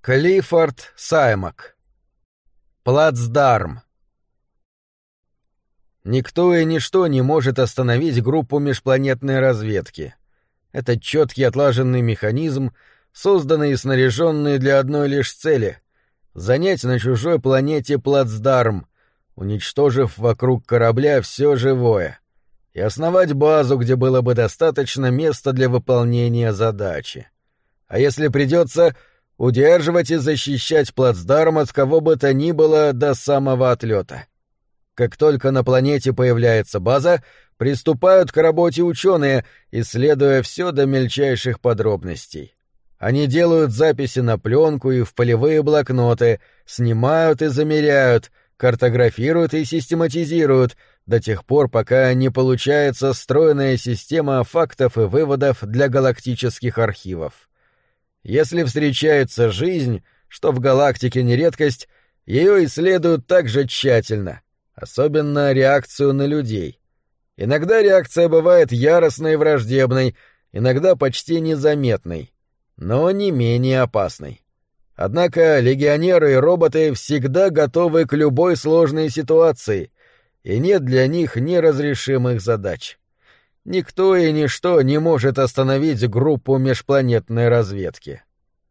Клиффорд Саймак. Плацдарм. Никто и ничто не может остановить группу межпланетной разведки. Это четкий отлаженный механизм, созданный и снаряженный для одной лишь цели — занять на чужой планете плацдарм, уничтожив вокруг корабля все живое, и основать базу, где было бы достаточно места для выполнения задачи. А если придется, удерживать и защищать плацдарм от кого бы то ни было до самого отлета. Как только на планете появляется база, приступают к работе ученые, исследуя все до мельчайших подробностей. Они делают записи на пленку и в полевые блокноты, снимают и замеряют, картографируют и систематизируют до тех пор, пока не получается стройная система фактов и выводов для галактических архивов. Если встречается жизнь, что в галактике не редкость, ее исследуют так же тщательно, особенно реакцию на людей. Иногда реакция бывает яростной и враждебной, иногда почти незаметной, но не менее опасной. Однако легионеры и роботы всегда готовы к любой сложной ситуации, и нет для них неразрешимых задач. Никто и ничто не может остановить группу межпланетной разведки.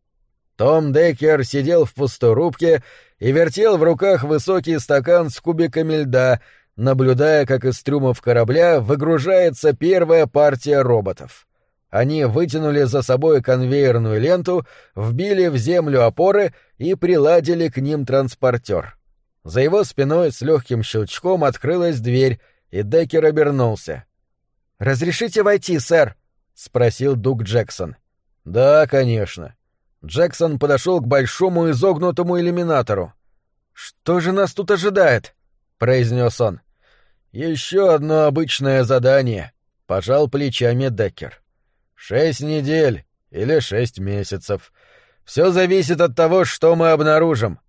Том Деккер сидел в пустой рубке и вертел в руках высокий стакан с кубиками льда, наблюдая, как из трюмов корабля выгружается первая партия роботов. Они вытянули за собой конвейерную ленту, вбили в землю опоры и приладили к ним транспортер. За его спиной с легким щелчком открылась дверь, и Деккер обернулся. «Разрешите войти, сэр?» — спросил Дуг Джексон. «Да, конечно». Джексон подошел к большому изогнутому иллюминатору. «Что же нас тут ожидает?» — произнес он. «Еще одно обычное задание», — пожал плечами Деккер. 6 недель или 6 месяцев. Все зависит от того, что мы обнаружим».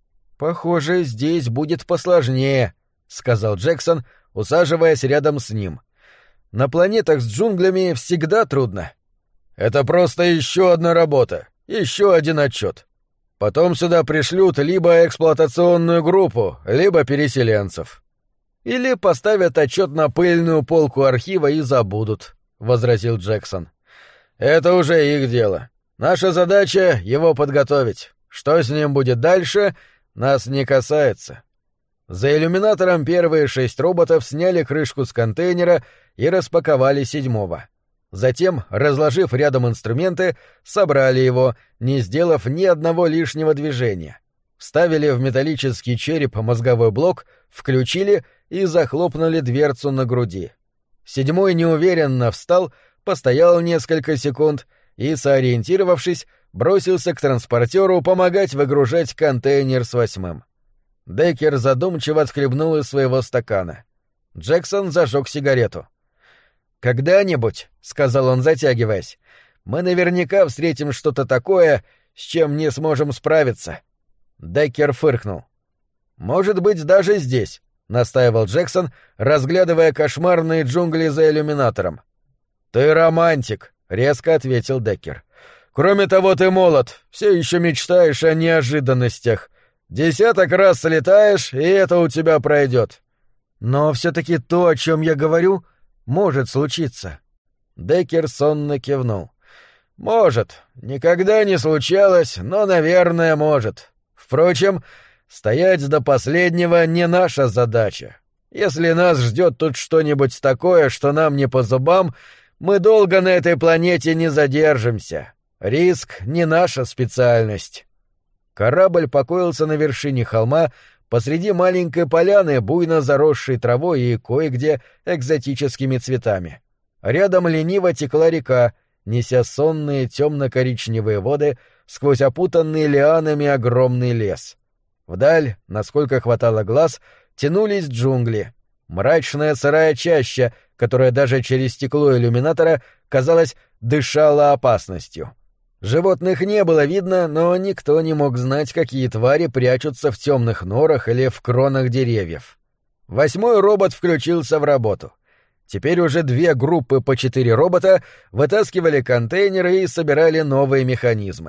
«Похоже, здесь будет посложнее», — сказал Джексон, усаживаясь рядом с ним. «На планетах с джунглями всегда трудно». «Это просто еще одна работа, еще один отчет. Потом сюда пришлют либо эксплуатационную группу, либо переселенцев. Или поставят отчет на пыльную полку архива и забудут», — возразил Джексон. «Это уже их дело. Наша задача — его подготовить. Что с ним будет дальше, нас не касается». За иллюминатором первые 6 роботов сняли крышку с контейнера и распаковали 7-го. Затем, разложив рядом инструменты, собрали его, не сделав ни одного лишнего движения. Вставили в металлический череп мозговой блок, включили и захлопнули дверцу на груди. 7-й неуверенно встал, постоял несколько секунд и, сориентировавшись, бросился к транспортеру помогать выгружать контейнер с 8-м. Деккер задумчиво отхлебнул из своего стакана. Джексон зажег сигарету. «Когда-нибудь, — сказал он, затягиваясь, — мы наверняка встретим что-то такое, с чем не сможем справиться». Деккер фыркнул. «Может быть, даже здесь», — настаивал Джексон, разглядывая кошмарные джунгли за иллюминатором. «Ты романтик», — резко ответил Деккер. «Кроме того, ты молод, все еще мечтаешь о неожиданностях. 10 раз слетаешь, и это у тебя пройдет». «Но все-таки то, о чем я говорю, может случиться». Деккер сонно кивнул. «Может. Никогда не случалось, но, наверное, может. Впрочем, стоять до последнего не наша задача. Если нас ждет тут что-нибудь такое, что нам не по зубам, мы долго на этой планете не задержимся. Риск — не наша специальность». Корабль покоился на вершине холма посреди маленькой поляны, буйно заросшей травой и кое-где экзотическими цветами. Рядом лениво текла река, неся сонные темно-коричневые воды сквозь опутанный лианами огромный лес. Вдаль, насколько хватало глаз, тянулись джунгли. Мрачная сырая чаща, которая даже через стекло иллюминатора, казалось, дышала опасностью. Животных не было видно, но никто не мог знать, какие твари прячутся в темных норах или в кронах деревьев. 8-й робот включился в работу. Теперь уже 2 группы по 4 робота вытаскивали контейнеры и собирали новые механизмы.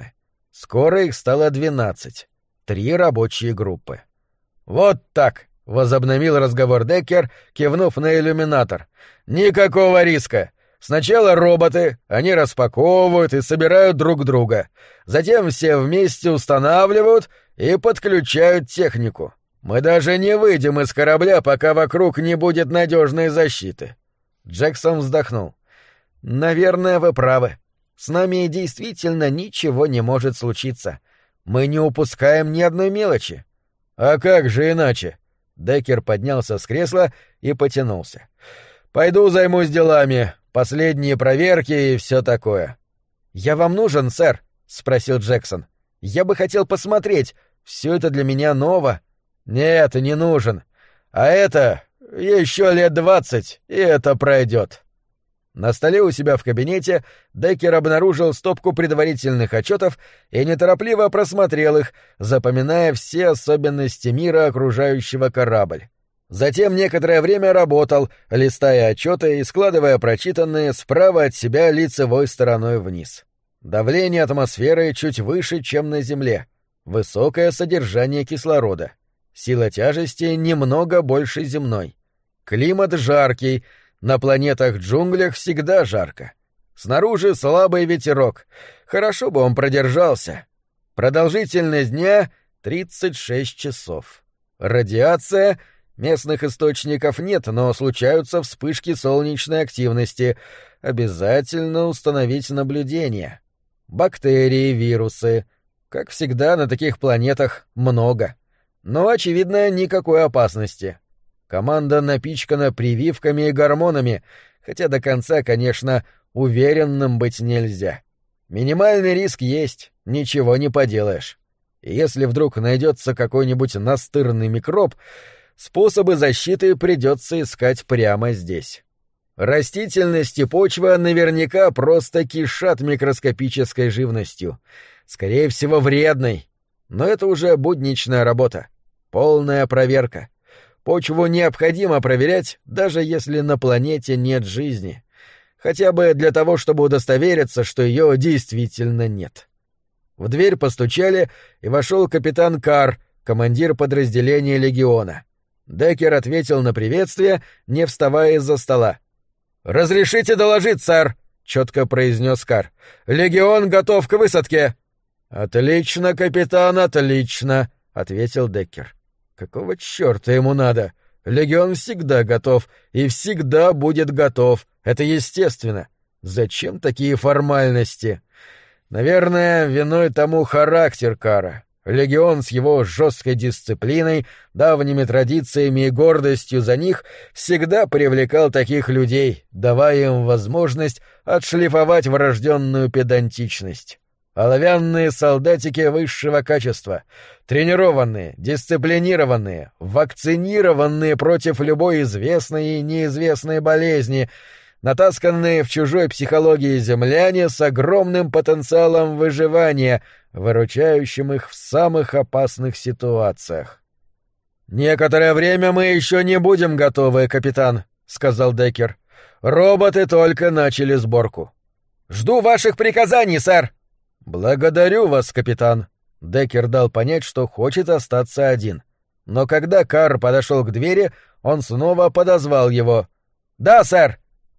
Скоро их стало 12. 3 рабочие группы. «Вот так!» — возобновил разговор Деккер, кивнув на иллюминатор. «Никакого риска. Сначала роботы, они распаковывают и собирают друг друга. Затем все вместе устанавливают и подключают технику. Мы даже не выйдем из корабля, пока вокруг не будет надежной защиты». Джексон вздохнул. «Наверное, вы правы. С нами действительно ничего не может случиться. Мы не упускаем ни одной мелочи». «А как же иначе?» Деккер поднялся с кресла и потянулся. «Пойду займусь делами, последние проверки и все такое». «Я вам нужен, сэр?» — спросил Джексон. «Я бы хотел посмотреть. Все это для меня ново». «Нет, не нужен. А это еще лет 20, и это пройдет». На столе у себя в кабинете Деккер обнаружил стопку предварительных отчетов и неторопливо просмотрел их, запоминая все особенности мира, окружающего корабль. Затем некоторое время работал, листая отчеты и складывая прочитанные справа от себя лицевой стороной вниз. Давление атмосферы чуть выше, чем на Земле. Высокое содержание кислорода. Сила тяжести немного больше земной. Климат жаркий. На планетах-джунглях всегда жарко. Снаружи слабый ветерок. Хорошо бы он продержался. Продолжительность дня — 36 часов. Радиация — местных источников нет, но случаются вспышки солнечной активности. Обязательно установить наблюдение. Бактерии, вирусы. Как всегда, на таких планетах много. Но, очевидно, никакой опасности. Команда напичкана прививками и гормонами, хотя до конца, конечно, уверенным быть нельзя. Минимальный риск есть, ничего не поделаешь. И если вдруг найдется какой-нибудь настырный микроб, способы защиты придется искать прямо здесь. Растительность и почва наверняка просто кишат микроскопической живностью. Скорее всего, вредной. Но это уже будничная работа. Полная проверка. Почву необходимо проверять, даже если на планете нет жизни. Хотя бы для того, чтобы удостовериться, что ее действительно нет. В дверь постучали, и вошел капитан Карр, командир подразделения легиона. Деккер ответил на приветствие, не вставая из-за стола. «Разрешите доложить, сэр», — четко произнес Карр. «Легион готов к высадке». «Отлично, капитан, отлично», — ответил Деккер. Какого чёрта ему надо? Легион всегда готов и всегда будет готов. Это естественно. Зачем такие формальности? Наверное, виной тому характер Карра. Легион с его жесткой дисциплиной, давними традициями и гордостью за них всегда привлекал таких людей, давая им возможность отшлифовать врожденную педантичность. Оловянные солдатики высшего качества, тренированные, дисциплинированные, вакцинированные против любой известной и неизвестной болезни, натасканные в чужой психологии земляне с огромным потенциалом выживания, выручающим их в самых опасных ситуациях. «Некоторое время мы еще не будем готовы, капитан», — сказал Деккер. «Роботы только начали сборку». «Жду ваших приказаний, сэр!» «Благодарю вас, капитан». Деккер дал понять, что хочет остаться один. Но когда Карр подошел к двери, он снова подозвал его. «Да, сэр!»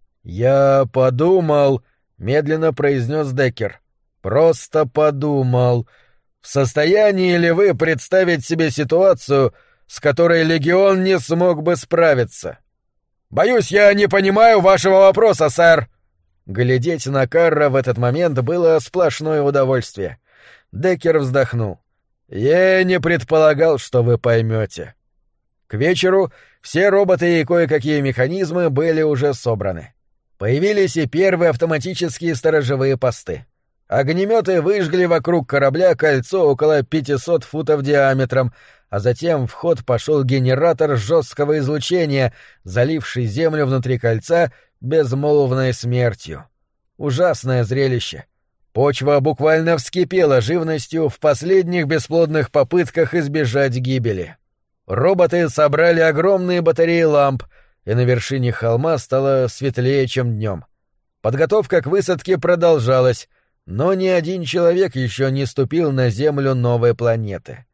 «Я подумал», — медленно произнес Деккер. «Просто подумал. В состоянии ли вы представить себе ситуацию, с которой легион не смог бы справиться?» «Боюсь, я не понимаю вашего вопроса, сэр». Глядеть на Карра в этот момент было сплошное удовольствие. Деккер вздохнул. «Я не предполагал, что вы поймете». К вечеру все роботы и кое-какие механизмы были уже собраны. Появились и первые автоматические сторожевые посты. Огнеметы выжгли вокруг корабля кольцо около 500 футов диаметром, а затем в ход пошел генератор жесткого излучения, заливший землю внутри кольца безмолвной смертью. Ужасное зрелище. Почва буквально вскипела живностью в последних бесплодных попытках избежать гибели. Роботы собрали огромные батареи ламп, и на вершине холма стало светлее, чем днем. Подготовка к высадке продолжалась. Но ни один человек еще не ступил на Землю новой планеты.